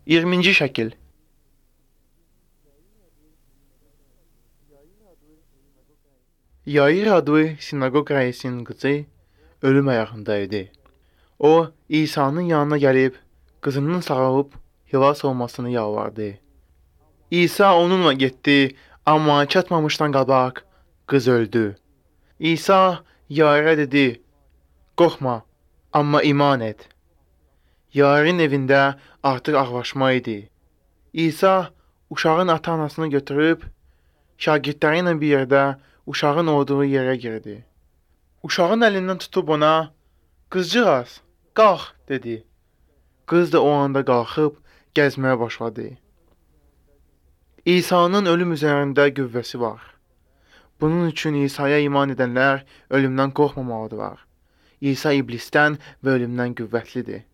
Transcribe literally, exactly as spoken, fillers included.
iyirminci şəkil. Yair adlı sinagog rəisinin qızı ölüm ayağında idi. O, İsa'nın yanına gəlib, qızının sağalıb xilas olmasını yalvardı. İsa onunla getdi, amma çatmamışdan qabaq qız öldü. İsa Yairə dedi, qorxma, amma iman et. Yairin evində artıq ağlaşma idi. İsa uşağın ata-anasını götürüb, şagirdləri ilə bir yerdə uşağın olduğu yerə girdi. Uşağın əlindən tutub ona, qızcığaz, qalx, dedi. Qız da o anda qalxıb gəzməyə başladı. İsa'nın ölüm üzərində qüvvəsi var. Bunun üçün İsa'ya iman edənlər ölümdən qorxmamalıdırlar. İsa iblisdən və ölümdən qüvvətlidir.